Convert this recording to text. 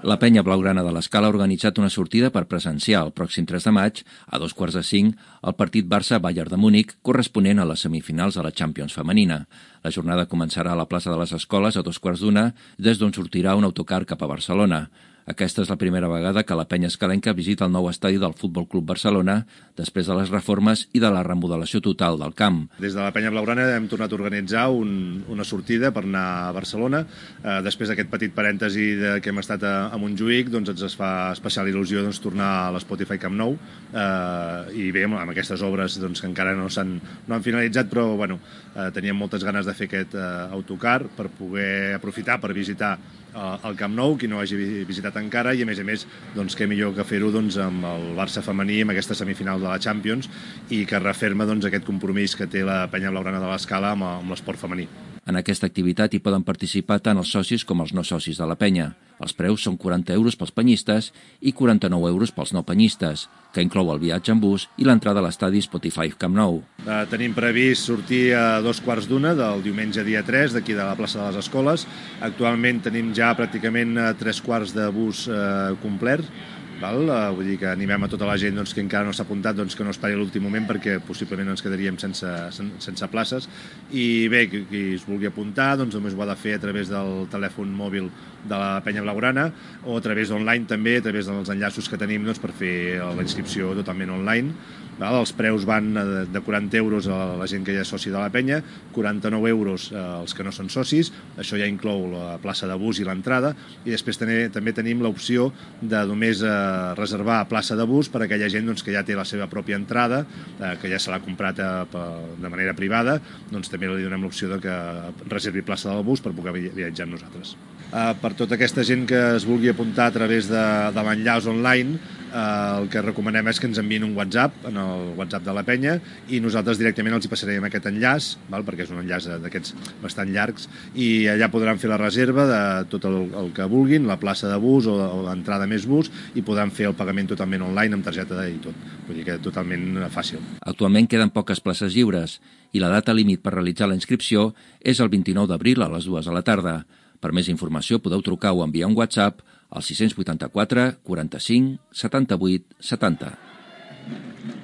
La penya blaugrana de l'Escala ha organitzat una sortida per presenciar el pròxim 3 de maig, a 2:45, el partit Barça-Bayern de Múnich, corresponent a les semifinals de la Champions femenina. La jornada començarà a la plaça de les Escoles a 2:15, des d'on sortirà un autocar cap a Barcelona. Aquesta és la primera vegada que la penya escalenca visita el nou estadi del Futbol Club Barcelona després de les reformes i de la remodelació total del camp. Des de la penya blaugrana hem tornat a organitzar una sortida per anar a Barcelona. Després d'aquest petit parèntesi que hem estat a Montjuïc, doncs ens fa especial il·lusió tornar a l'Spotify Camp Nou. I bé, amb aquestes obres que encara no han finalitzat, però teníem moltes ganes de fer aquest autocar per poder aprofitar per visitar el Camp Nou, qui no hagi visitat encara, i a més, què millor que fer-ho amb el Barça femení, amb aquesta semifinal de la Champions, i que referma aquest compromís que té la penya blaugrana de l'Escala amb l'esport femení. En aquesta activitat hi poden participar tant els socis com els no socis de la penya. Els preus són 40 euros pels penyistes i 49 euros pels no penyistes, que inclou el viatge en bus i l'entrada a l'estadi Spotify Camp Nou. Tenim previst sortir a 2:15 del diumenge dia 3 d'aquí de la plaça de les Escoles. Actualment tenim ja pràcticament 3/4 de bus complet. Vull dir que animem a tota la gent que encara no s'ha apuntat que no esperi a l'últim moment, perquè possiblement ens quedaríem sense places. I bé, qui es vulgui apuntar només ho ha de fer a través del telèfon mòbil de la penya blaugrana o a través online també, a través dels enllaços que tenim per fer la inscripció totalment online. Els preus van de 40 euros a la gent que ja és soci de la penya, 49 euros als que no són socis, això ja inclou la plaça de bus i l'entrada, i després també tenim l'opció de només reservar plaça de bus per a aquella gent que ja té la seva pròpia entrada, que ja se l'ha comprat de manera privada, també li donem l'opció que reservi plaça del bus per poder viatjar amb nosaltres. Per tota aquesta gent que es vulgui apuntar a través de l'enllaç online, el que recomanem és que ens enviïn un WhatsApp, en el WhatsApp de la penya, i nosaltres directament els hi passarem aquest enllaç, perquè és un enllaç d'aquests bastant llargs, i allà podran fer la reserva de tot el que vulguin, la plaça de bus o l'entrada més bus, i podran fer el pagament totalment online amb targeta i tot. Vull dir que totalment fàcil. Actualment queden poques places lliures i la data límit per realitzar la inscripció és el 29 d'abril a les 2 de la tarda. Per més informació podeu trucar o enviar un WhatsApp al 684 45 78 70.